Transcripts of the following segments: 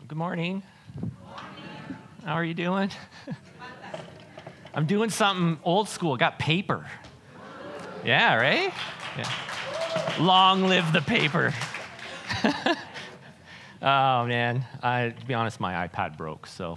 Good morning. How are you doing? I'm doing something old school. Got paper. Yeah, right? Yeah. Long live the paper. Oh, man. To be honest, my iPad broke, so.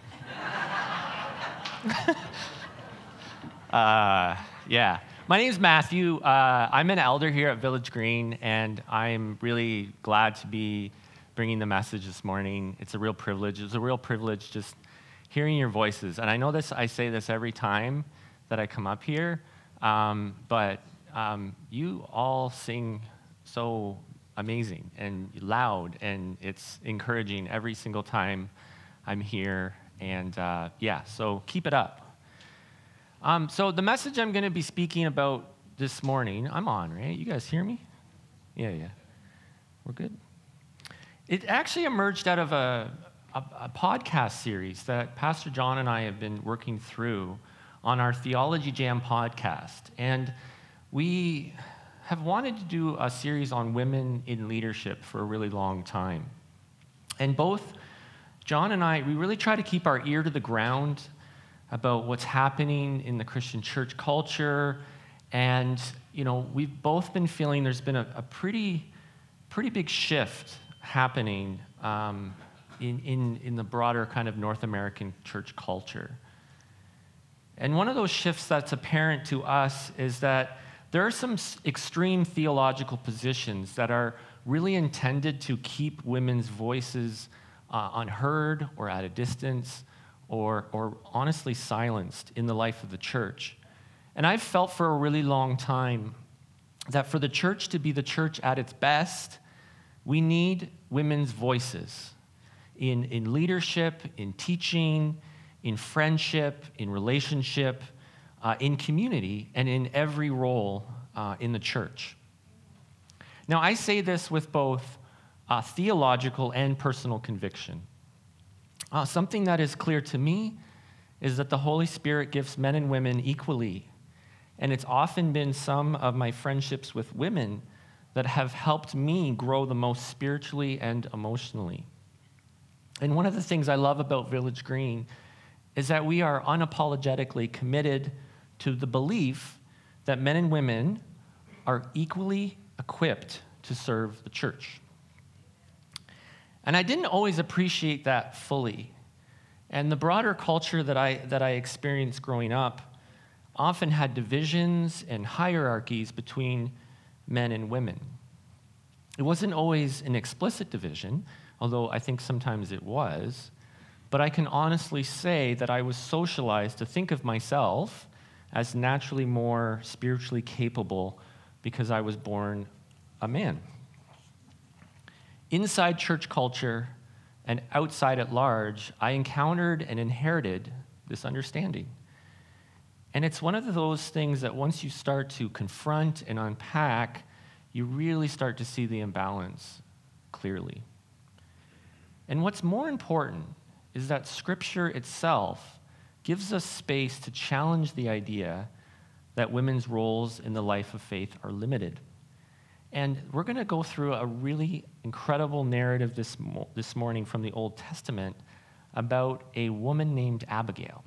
Yeah. My name's Matthew. I'm an elder here at Village Green, and I'm really glad to be bringing the message this morning. It's a real privilege. It's a real privilege just hearing your voices. And I know I say this every time that I come up here, but you all sing so amazing and loud, and it's encouraging every single time I'm here. And so keep it up. So the message I'm going to be speaking about this morning, I'm on, right? You guys hear me? Yeah. We're good. It actually emerged out of a podcast series that Pastor John and I have been working through on our Theology Jam podcast. And we have wanted to do a series on women in leadership for a really long time. And both John and I, we really try to keep our ear to the ground about what's happening in the Christian church culture. And, we've both been feeling there's been a pretty big shift happening in the broader kind of North American church culture. And one of those shifts that's apparent to us is that there are some extreme theological positions that are really intended to keep women's voices unheard or at a distance or honestly silenced in the life of the church. And I've felt for a really long time that for the church to be the church at its best, we need women's voices in leadership, in teaching, in friendship, in relationship, in community, and in every role in the church. Now, I say this with both theological and personal conviction. Something that is clear to me is that the Holy Spirit gives men and women equally, and it's often been some of my friendships with women that have helped me grow the most spiritually and emotionally. And one of the things I love about Village Green is that we are unapologetically committed to the belief that men and women are equally equipped to serve the church. And I didn't always appreciate that fully. And the broader culture that I experienced growing up often had divisions and hierarchies between men and women. It wasn't always an explicit division, although I think sometimes it was, but I can honestly say that I was socialized to think of myself as naturally more spiritually capable because I was born a man. Inside church culture and outside at large, I encountered and inherited this understanding. And it's one of those things that once you start to confront and unpack, you really start to see the imbalance clearly. And what's more important is that Scripture itself gives us space to challenge the idea that women's roles in the life of faith are limited. And we're going to go through a really incredible narrative this morning from the Old Testament about a woman named Abigail.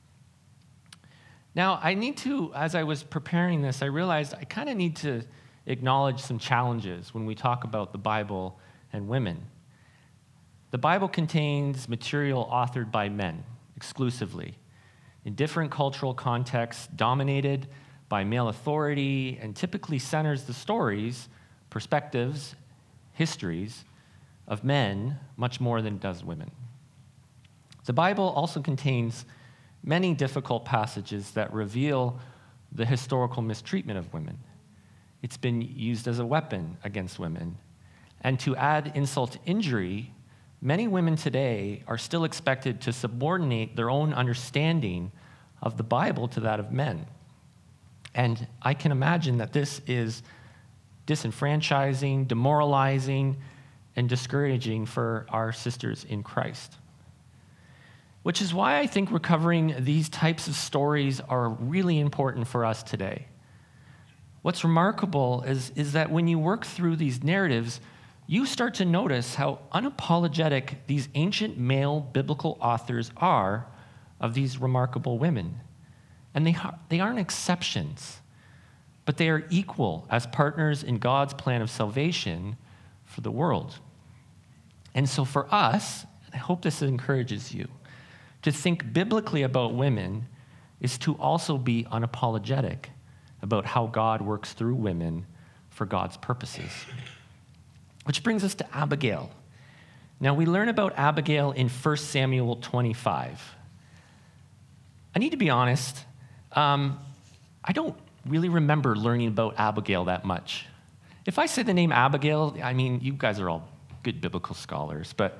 Now, as I was preparing this, I realized I kind of need to acknowledge some challenges when we talk about the Bible and women. The Bible contains material authored by men exclusively, in different cultural contexts, dominated by male authority, and typically centers the stories, perspectives, histories of men much more than it does women. The Bible also contains many difficult passages that reveal the historical mistreatment of women. It's been used as a weapon against women. And to add insult to injury, many women today are still expected to subordinate their own understanding of the Bible to that of men. And I can imagine that this is disenfranchising, demoralizing, and discouraging for our sisters in Christ. Which is why I think recovering these types of stories are really important for us today. What's remarkable is that when you work through these narratives, you start to notice how unapologetic these ancient male biblical authors are of these remarkable women. And they aren't exceptions, but they are equal as partners in God's plan of salvation for the world. And so for us, I hope this encourages you, to think biblically about women is to also be unapologetic about how God works through women for God's purposes. Which brings us to Abigail. Now, we learn about Abigail in 1 Samuel 25. I need to be honest, I don't really remember learning about Abigail that much. If I say the name Abigail, I mean, you guys are all good biblical scholars, but,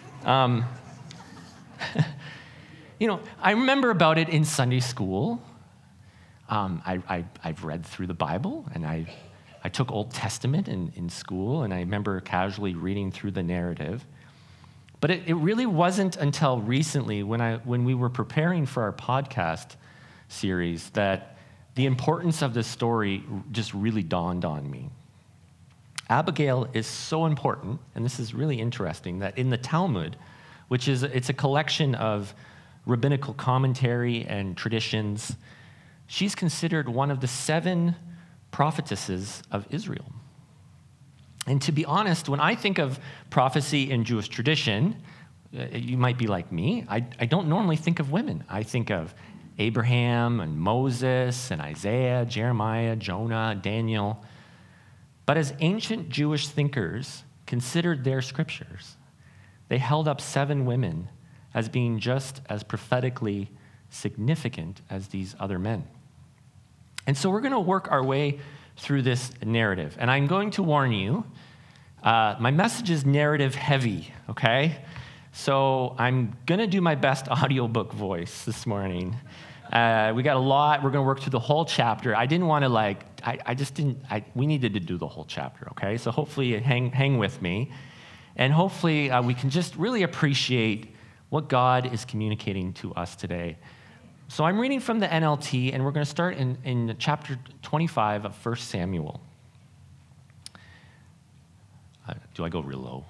I remember about it in Sunday school. I've read through the Bible, and I took Old Testament in school, and I remember casually reading through the narrative. But it really wasn't until recently when we were preparing for our podcast series that the importance of this story just really dawned on me. Abigail is so important, and this is really interesting, that in the Talmud, it's a collection of rabbinical commentary and traditions, she's considered one of the 7 prophetesses of Israel. And to be honest, when I think of prophecy in Jewish tradition, you might be like me, I don't normally think of women. I think of Abraham and Moses and Isaiah, Jeremiah, Jonah, Daniel. But as ancient Jewish thinkers considered their scriptures, they held up 7 women as being just as prophetically significant as these other men. And so we're going to work our way through this narrative. And I'm going to warn you, my message is narrative heavy, okay? So I'm going to do my best audiobook voice this morning. We got a lot. We're going to work through the whole chapter. I didn't want to we needed to do the whole chapter, okay? So hopefully hang with me. And hopefully we can just really appreciate what God is communicating to us today. So I'm reading from the NLT, and we're going to start in chapter 25 of 1 Samuel. Do I go real low?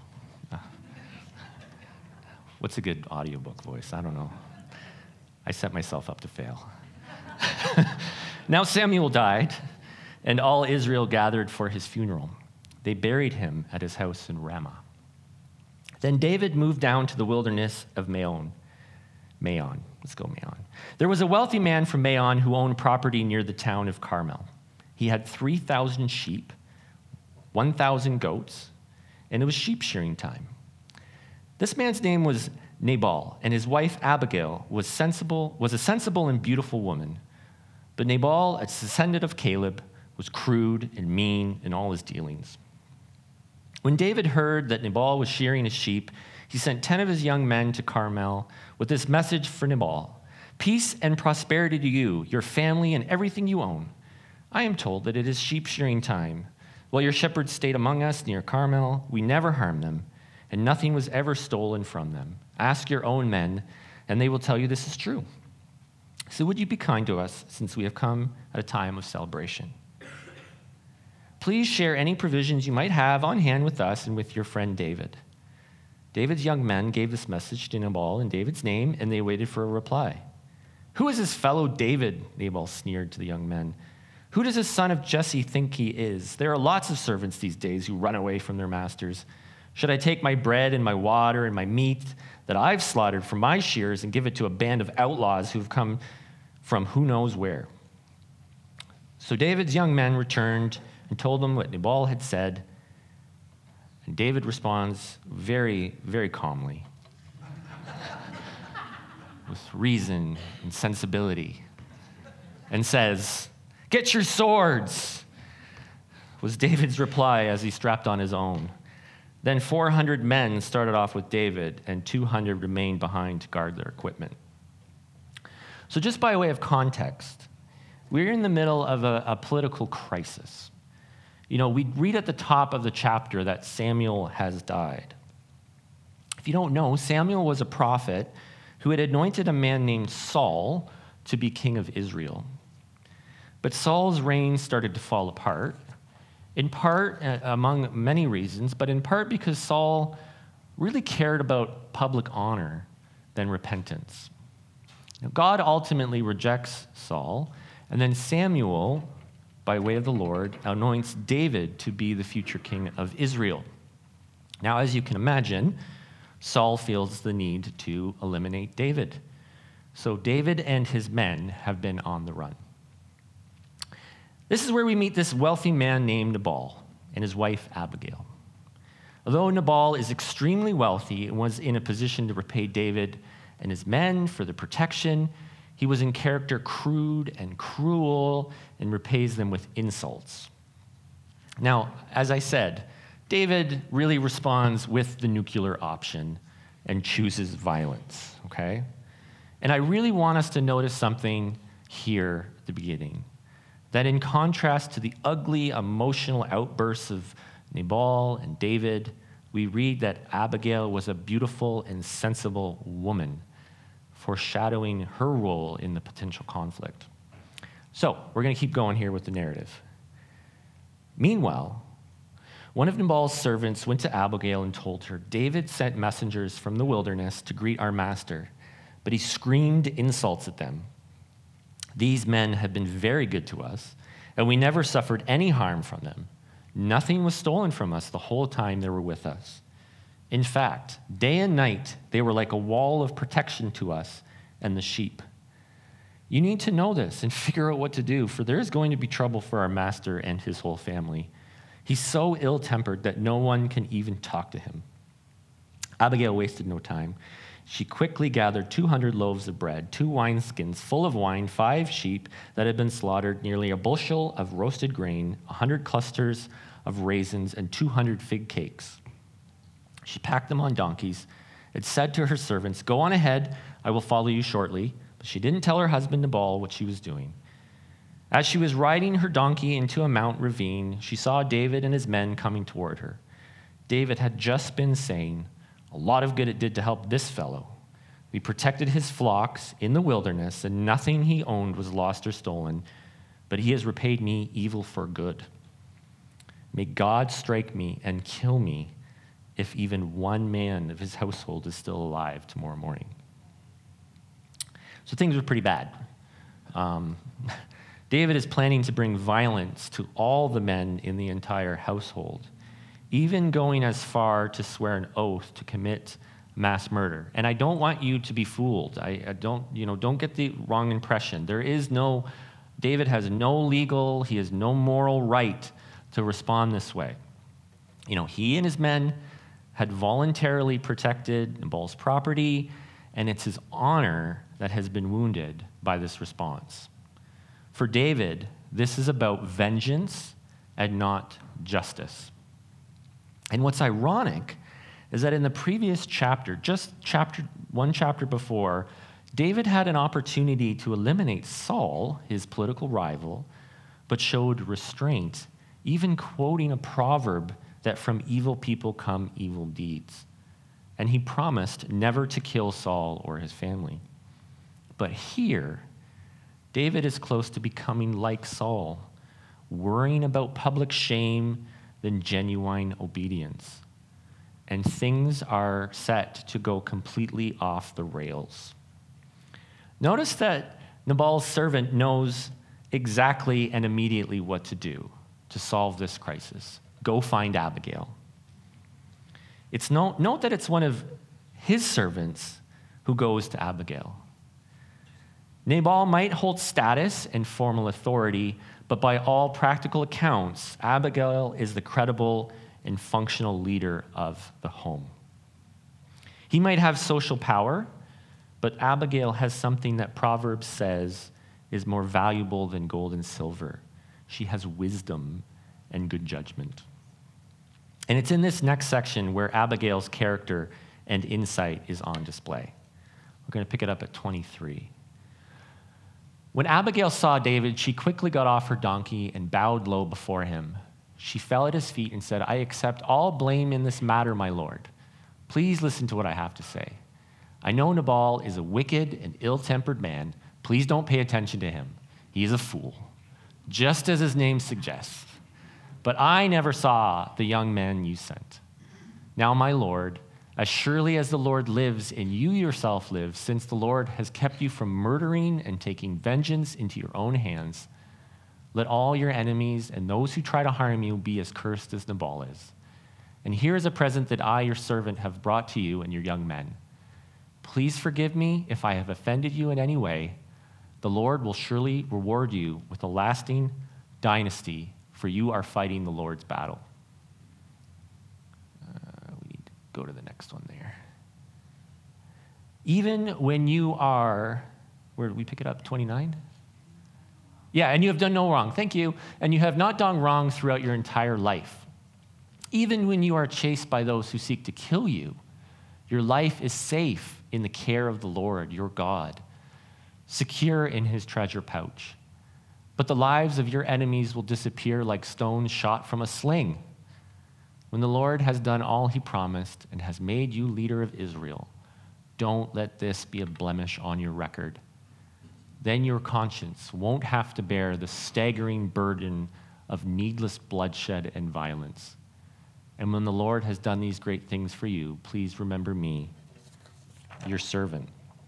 What's a good audiobook voice? I don't know. I set myself up to fail. Now Samuel died, and all Israel gathered for his funeral. They buried him at his house in Ramah. Then David moved down to the wilderness of Maon. Let's go Maon. There was a wealthy man from Maon who owned property near the town of Carmel. He had 3,000 sheep, 1,000 goats, and it was sheep shearing time. This man's name was Nabal, and his wife Abigail was a sensible and beautiful woman. But Nabal, a descendant of Caleb, was crude and mean in all his dealings. When David heard that Nabal was shearing his sheep, he sent 10 of his young men to Carmel with this message for Nabal: "Peace and prosperity to you, your family, and everything you own. I am told that it is sheep shearing time. While your shepherds stayed among us near Carmel, we never harmed them, and nothing was ever stolen from them. Ask your own men, and they will tell you this is true. So would you be kind to us, since we have come at a time of celebration? Please share any provisions you might have on hand with us and with your friend David." David's young men gave this message to Nabal in David's name, and they waited for a reply. "Who is this fellow David?" Nabal sneered to the young men. "Who does his son of Jesse think he is? There are lots of servants these days who run away from their masters. Should I take my bread and my water and my meat that I've slaughtered from my shears and give it to a band of outlaws who've come from who knows where?" So David's young men returned and told them what Nabal had said. And David responds very, very calmly, with reason and sensibility, and says, "Get your swords," was David's reply as he strapped on his own. Then 400 men started off with David, and 200 remained behind to guard their equipment. So just by way of context, we're in the middle of a political crisis. We read at the top of the chapter that Samuel has died. If you don't know, Samuel was a prophet who had anointed a man named Saul to be king of Israel. But Saul's reign started to fall apart, in part, among many reasons, but in part because Saul really cared about public honor than repentance. Now, God ultimately rejects Saul, and then Samuel, by way of the Lord, anoints David to be the future king of Israel. Now, as you can imagine, Saul feels the need to eliminate David. So David and his men have been on the run. This is where we meet this wealthy man named Nabal and his wife Abigail. Although Nabal is extremely wealthy and was in a position to repay David and his men for the protection, he was in character crude and cruel and repays them with insults. Now, as I said, David really responds with the nuclear option and chooses violence, okay? And I really want us to notice something here at the beginning, that in contrast to the ugly emotional outbursts of Nabal and David, we read that Abigail was a beautiful and sensible woman, foreshadowing her role in the potential conflict. So, we're going to keep going here with the narrative. Meanwhile, one of Nabal's servants went to Abigail and told her, "David sent messengers from the wilderness to greet our master, but he screamed insults at them. These men have been very good to us, and we never suffered any harm from them. Nothing was stolen from us the whole time they were with us. In fact, day and night, they were like a wall of protection to us and the sheep. You need to know this and figure out what to do, for there is going to be trouble for our master and his whole family. He's so ill-tempered that no one can even talk to him." Abigail wasted no time. She quickly gathered 200 loaves of bread, 2 wineskins full of wine, 5 sheep that had been slaughtered, nearly a bushel of roasted grain, 100 clusters of raisins, and 200 fig cakes. She packed them on donkeys and said to her servants, "Go on ahead, I will follow you shortly." But she didn't tell her husband Nabal what she was doing. As she was riding her donkey into a mountain ravine, she saw David and his men coming toward her. David had just been saying, "A lot of good it did to help this fellow. We protected his flocks in the wilderness, and nothing he owned was lost or stolen, but he has repaid me evil for good. May God strike me and kill me if even one man of his household is still alive tomorrow morning." So things were pretty bad. David is planning to bring violence to all the men in the entire household, even going as far to swear an oath to commit mass murder. And I don't want you to be fooled. Don't get the wrong impression. David has no legal, he has no moral right to respond this way. He and his men had voluntarily protected Nabal's property, and it's his honor that has been wounded by this response. For David, this is about vengeance and not justice. And what's ironic is that in the previous chapter, just one chapter before, David had an opportunity to eliminate Saul, his political rival, but showed restraint, even quoting a proverb that from evil people come evil deeds. And he promised never to kill Saul or his family. But here, David is close to becoming like Saul, worrying about public shame than genuine obedience. And things are set to go completely off the rails. Notice that Nabal's servant knows exactly and immediately what to do to solve this crisis. Go find Abigail. Note that it's one of his servants who goes to Abigail. Nabal might hold status and formal authority, but by all practical accounts, Abigail is the credible and functional leader of the home. He might have social power, but Abigail has something that Proverbs says is more valuable than gold and silver. She has wisdom and good judgment. And it's in this next section where Abigail's character and insight is on display. We're going to pick it up at 23. When Abigail saw David, she quickly got off her donkey and bowed low before him. She fell at his feet and said, "I accept all blame in this matter, my lord. Please listen to what I have to say. I know Nabal is a wicked and ill-tempered man. Please don't pay attention to him. He is a fool, just as his name suggests. but I never saw the young man you sent. Now, my Lord, as surely as the Lord lives and you yourself live, since the Lord has kept you from murdering and taking vengeance into your own hands, let all your enemies and those who try to harm you be as cursed as Nabal is. And here is a present that I, your servant, have brought to you and your young men. Please forgive me if I have offended you in any way. The Lord will surely reward you with a lasting dynasty, for you are fighting the Lord's battle. We need to go to the next one there. Even when you are, where did we pick it up, 29? Yeah, and you have done no wrong. Thank you. And you have not done wrong throughout your entire life. Even when you are chased by those who seek to kill you, your life is safe in the care of the Lord, your God, secure in his treasure pouch. But the lives of your enemies will disappear like stones shot from a sling. When the Lord has done all he promised and has made you leader of Israel, don't let this be a blemish on your record. Then your conscience won't have to bear the staggering burden of needless bloodshed and violence. And when the Lord has done these great things for you, please remember me, your servant.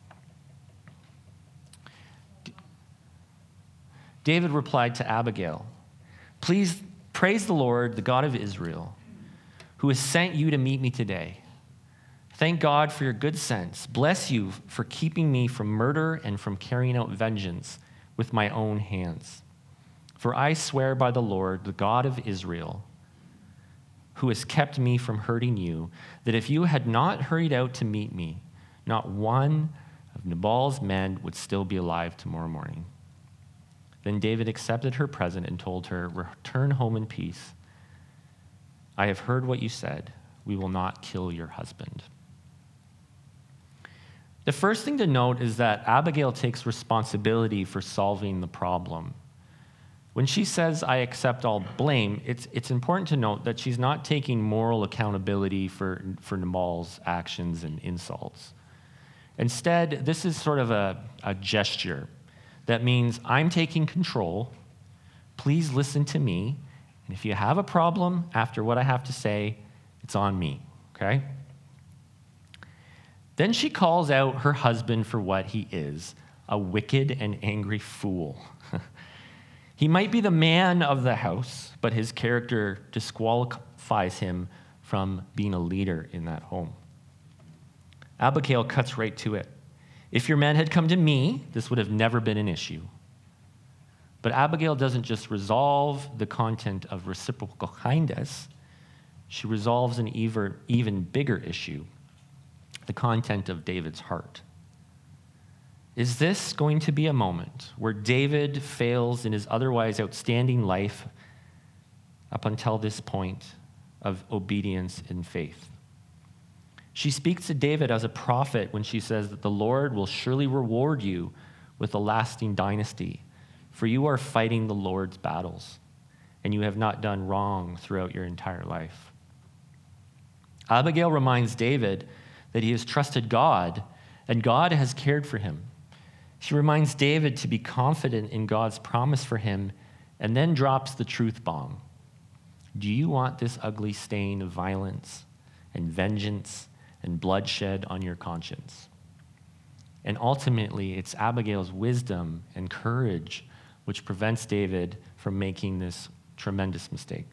David replied to Abigail, please praise the Lord, the God of Israel, who has sent you to meet me today. Thank God for your good sense. Bless you for keeping me from murder and from carrying out vengeance with my own hands. For I swear by the Lord, the God of Israel, who has kept me from hurting you, that if you had not hurried out to meet me, not one of Nabal's men would still be alive tomorrow morning. Then David accepted her present and told her, return home in peace. I have heard what you said. We will not kill your husband. The first thing to note is that Abigail takes responsibility for solving the problem. When she says, I accept all blame, it's important to note that she's not taking moral accountability for Nabal's actions and insults. Instead, this is sort of a gesture that means I'm taking control. Please listen to me. And if you have a problem after what I have to say, it's on me, okay? Then she calls out her husband for what he is, a wicked and angry fool. He might be the man of the house, but his character disqualifies him from being a leader in that home. Abigail cuts right to it. If your man had come to me, this would have never been an issue. But Abigail doesn't just resolve the content of reciprocal kindness, she resolves an even bigger issue, the content of David's heart. Is this going to be a moment where David fails in his otherwise outstanding life up until this point of obedience and faith? She speaks to David as a prophet when she says that the Lord will surely reward you with a lasting dynasty, for you are fighting the Lord's battles, and you have not done wrong throughout your entire life. Abigail reminds David that he has trusted God, and God has cared for him. She reminds David to be confident in God's promise for him, and then drops the truth bomb. Do you want this ugly stain of violence and vengeance and bloodshed on your conscience? And ultimately, it's Abigail's wisdom and courage which prevents David from making this tremendous mistake.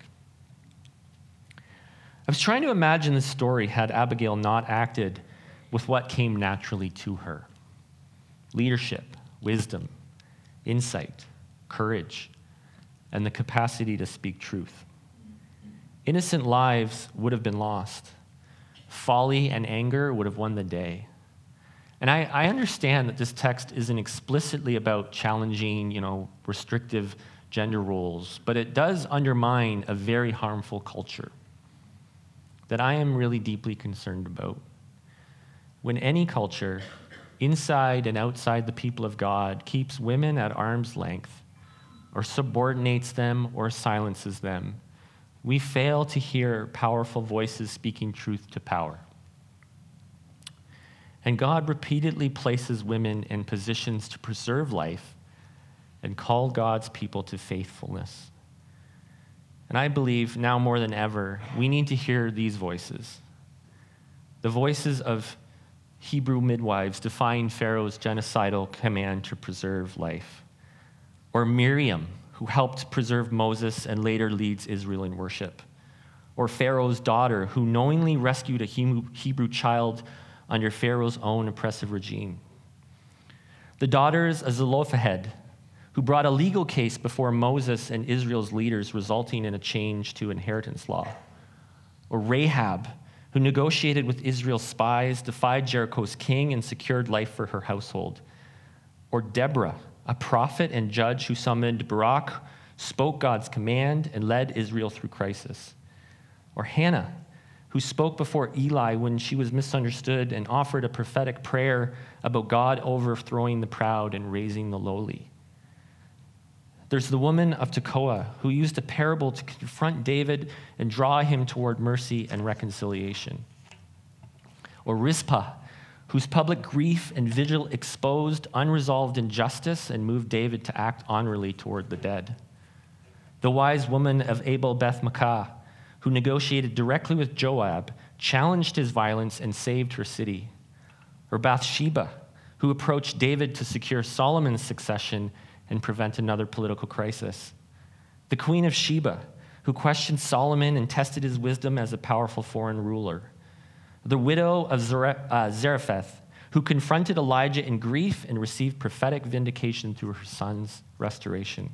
I was trying to imagine this story had Abigail not acted with what came naturally to her: leadership, wisdom, insight, courage, and the capacity to speak truth. Innocent lives would have been lost. Folly and anger would have won the day. And I understand that this text isn't explicitly about challenging, restrictive gender roles, but it does undermine a very harmful culture that I am really deeply concerned about. When any culture, inside and outside the people of God, keeps women at arm's length, or subordinates them or silences them, we fail to hear powerful voices speaking truth to power. And God repeatedly places women in positions to preserve life and call God's people to faithfulness. And I believe now more than ever, we need to hear these voices. The voices of Hebrew midwives defying Pharaoh's genocidal command to preserve life. Or Miriam, who helped preserve Moses and later leads Israel in worship. Or Pharaoh's daughter, who knowingly rescued a Hebrew child under Pharaoh's own oppressive regime. The daughters of Zelophehad, who brought a legal case before Moses and Israel's leaders, resulting in a change to inheritance law. Or Rahab, who negotiated with Israel's spies, defied Jericho's king, and secured life for her household. Or Deborah, a prophet and judge who summoned Barak, spoke God's command, and led Israel through crisis. Or Hannah, who spoke before Eli when she was misunderstood and offered a prophetic prayer about God overthrowing the proud and raising the lowly. There's the woman of Tekoa, who used a parable to confront David and draw him toward mercy and reconciliation. Or Rizpah, whose public grief and vigil exposed unresolved injustice and moved David to act honorably toward the dead. The wise woman of Abel Beth Makkah, who negotiated directly with Joab, challenged his violence, and saved her city. Or Bathsheba, who approached David to secure Solomon's succession and prevent another political crisis. The Queen of Sheba, who questioned Solomon and tested his wisdom as a powerful foreign ruler. The widow of Zarephath, who confronted Elijah in grief and received prophetic vindication through her son's restoration.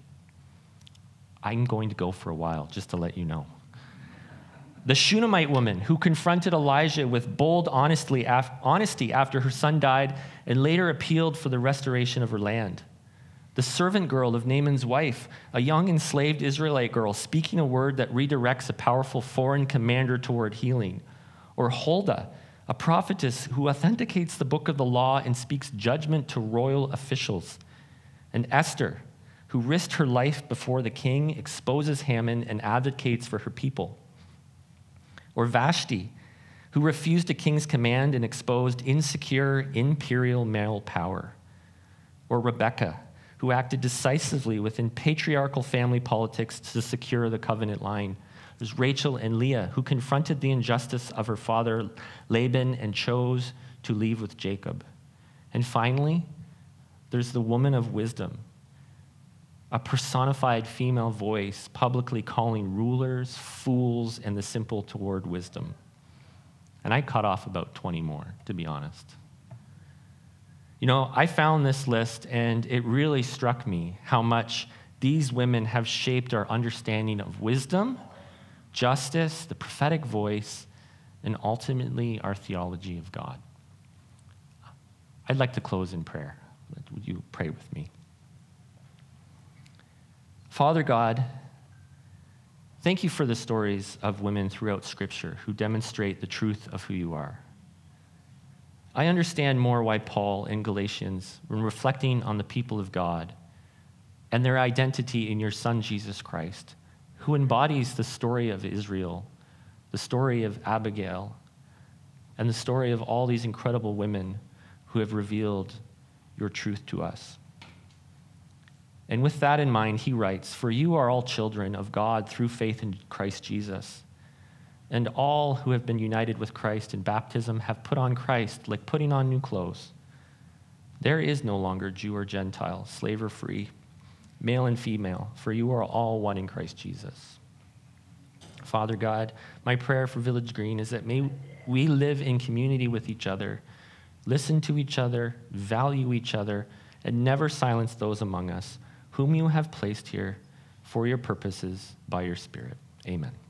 I'm going to go for a while, just to let you know. The Shunammite woman, who confronted Elijah with bold honesty after her son died and later appealed for the restoration of her land. The servant girl of Naaman's wife, a young enslaved Israelite girl speaking a word that redirects a powerful foreign commander toward healing. Or Huldah, a prophetess who authenticates the book of the law and speaks judgment to royal officials. And Esther, who risked her life before the king, exposes Haman, and advocates for her people. Or Vashti, who refused a king's command and exposed insecure imperial male power. Or Rebekah, who acted decisively within patriarchal family politics to secure the covenant line. There's Rachel and Leah, who confronted the injustice of her father Laban and chose to leave with Jacob. And finally, there's the woman of wisdom, a personified female voice publicly calling rulers, fools, and the simple toward wisdom. And I cut off about 20 more, to be honest. You know, I found this list, and it really struck me how much these women have shaped our understanding of wisdom, justice, the prophetic voice, and ultimately our theology of God. I'd like to close in prayer. Would you pray with me? Father God, thank you for the stories of women throughout Scripture who demonstrate the truth of who you are. I understand more why Paul in Galatians, when reflecting on the people of God and their identity in your Son, Jesus Christ, who embodies the story of Israel, the story of Abigail, and the story of all these incredible women who have revealed your truth to us. And with that in mind, he writes, "For you are all children of God through faith in Christ Jesus. And all who have been united with Christ in baptism have put on Christ, like putting on new clothes. There is no longer Jew or Gentile, slave or free, male and female, for you are all one in Christ Jesus." Father God, my prayer for Village Green is that may we live in community with each other, listen to each other, value each other, and never silence those among us whom you have placed here for your purposes by your Spirit. Amen.